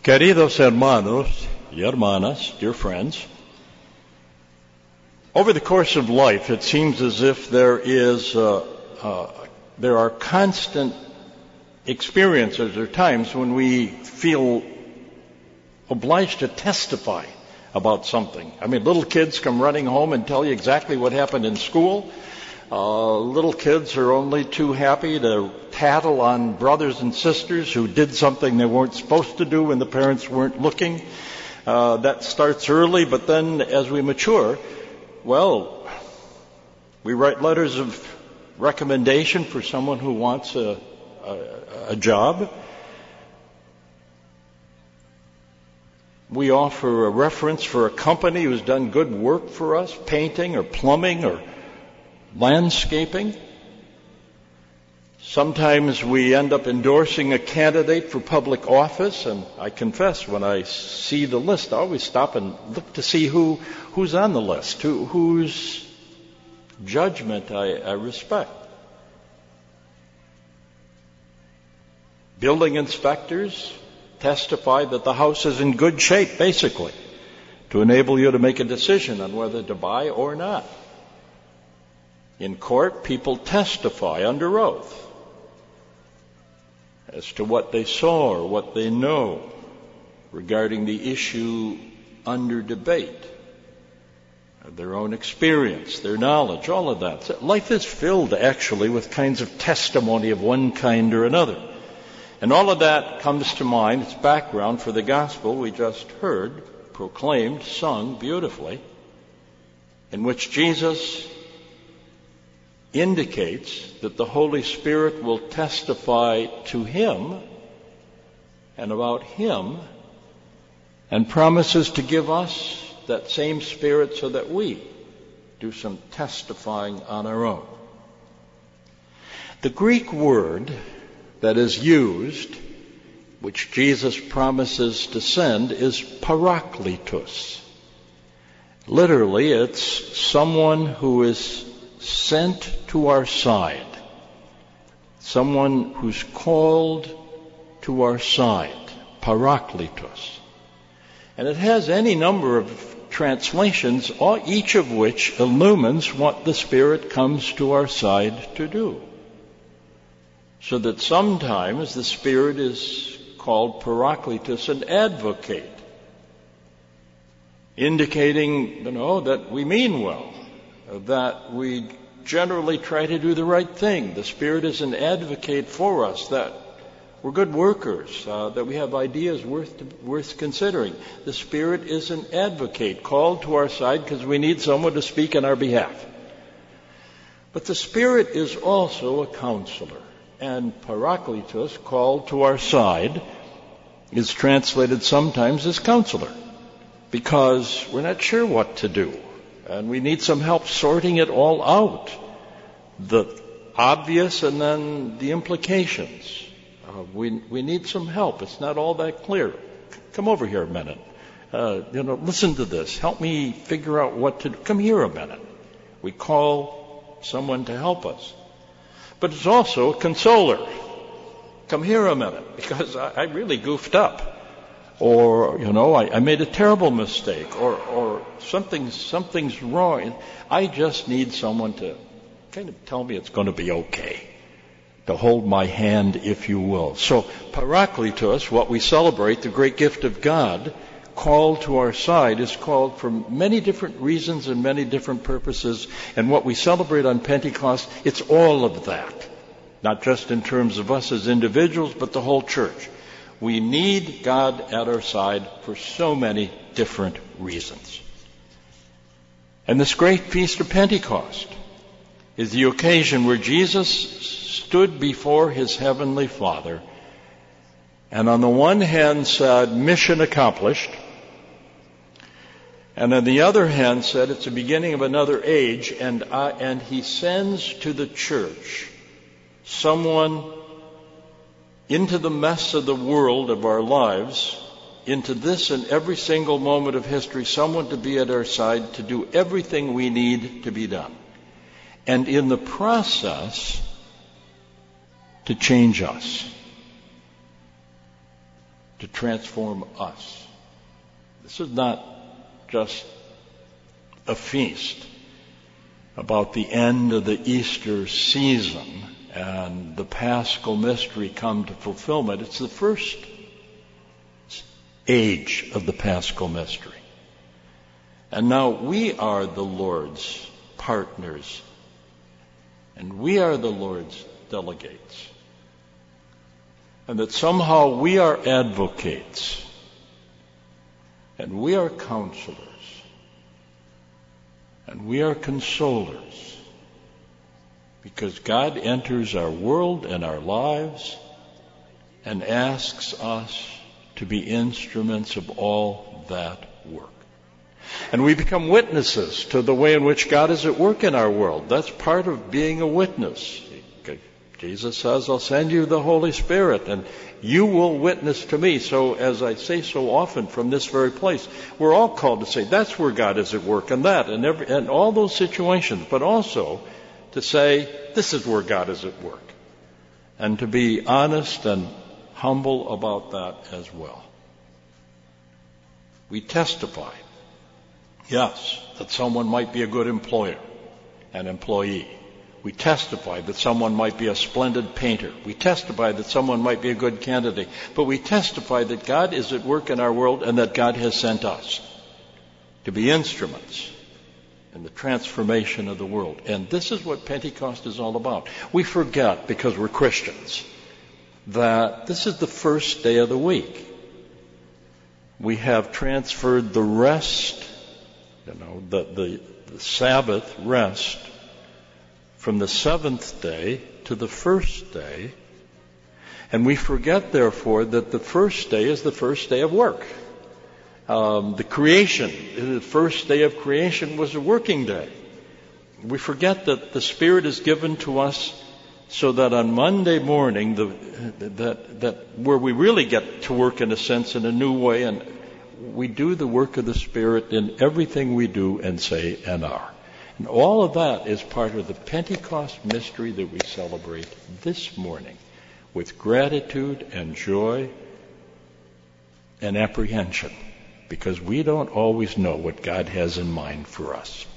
Queridos hermanos y hermanas, dear friends, over the course of life, it seems as if there are constant experiences or times when we feel obliged to testify about something. I mean, little kids come running home and tell you exactly what happened in school. Little kids are only too happy to tattle on brothers and sisters who did something they weren't supposed to do when the parents weren't looking. That starts early, but then as we mature, well, we write letters of recommendation for someone who wants a job. We offer a reference for a company who's done good work for us, painting or plumbing or landscaping. Sometimes we end up endorsing a candidate for public office, and I confess, when I see the list, I always stop and look to see who's on the list, whose judgment I respect. Building inspectors testify that the house is in good shape, basically, to enable you to make a decision on whether to buy or not. In court, people testify under oath as to what they saw or what they know regarding the issue under debate, their own experience, their knowledge, all of that. Life is filled, actually, with kinds of testimony of one kind or another. And all of that comes to mind, it's background for the gospel we just heard, proclaimed, sung beautifully, in which Jesus indicates that the Holy Spirit will testify to him and about him, and promises to give us that same Spirit so that we do some testifying on our own. The Greek word that is used, which Jesus promises to send, is parakletos. Literally, it's someone who is sent to our side, someone who's called to our side, parakletos. And it has any number of translations, each of which illumines what the Spirit comes to our side to do. So that sometimes the Spirit is called parakletos, an advocate, indicating, that we mean well, that we generally try to do the right thing. The Spirit is an advocate for us, that we're good workers, that we have ideas worth considering. The Spirit is an advocate called to our side because we need someone to speak on our behalf. But the Spirit is also a counselor. And parakletos, called to our side, is translated sometimes as counselor, because we're not sure what to do, and we need some help sorting it all out, the obvious and then the implications. We need some help. It's not all that clear. Come over here a minute. Listen to this. Help me figure out what to do. Come here a minute. We call someone to help us. But it's also a consoler. Come here a minute, because I really goofed up. Or, I made a terrible mistake. Or something's wrong. I just need someone to kind of tell me it's going to be okay. To hold my hand, if you will. So, parakletos, what we celebrate, the great gift of God, called to our side, is called for many different reasons and many different purposes. And what we celebrate on Pentecost, it's all of that. Not just in terms of us as individuals, but the whole church. We need God at our side for so many different reasons. And this great feast of Pentecost is the occasion where Jesus stood before his heavenly Father and on the one hand said, mission accomplished, and on the other hand said, it's the beginning of another age, and he sends to the church someone into the mess of the world of our lives, into this and every single moment of history, someone to be at our side to do everything we need to be done. And in the process, to change us. to transform us. This is not just a feast about the end of the Easter season and the Paschal mystery come to fulfillment. It's the first age of the Paschal mystery. And now we are the Lord's partners, and we are the Lord's delegates. And that somehow we are advocates, and we are counselors, and we are consolers, because God enters our world and our lives and asks us to be instruments of all that work. And we become witnesses to the way in which God is at work in our world. That's part of being a witness. Jesus says, I'll send you the Holy Spirit, and you will witness to me. So, as I say so often from this very place, we're all called to say, that's where God is at work, and that, and all those situations, but also to say, this is where God is at work. And to be honest and humble about that as well. We testify, yes, that someone might be a good employer and employee. We testify that someone might be a splendid painter. We testify that someone might be a good candidate. But we testify that God is at work in our world and that God has sent us to be instruments in the transformation of the world. And this is what Pentecost is all about. We forget, because we're Christians, that this is the first day of the week. We have transferred the rest, the Sabbath rest, from the seventh day to the first day. And we forget, therefore, that the first day is the first day of work. The creation, the first day of creation was a working day. We forget that the Spirit is given to us so that on Monday morning, that where we really get to work in a sense in a new way, and we do the work of the Spirit in everything we do and say and are. And all of that is part of the Pentecost mystery that we celebrate this morning with gratitude and joy and apprehension, because we don't always know what God has in mind for us.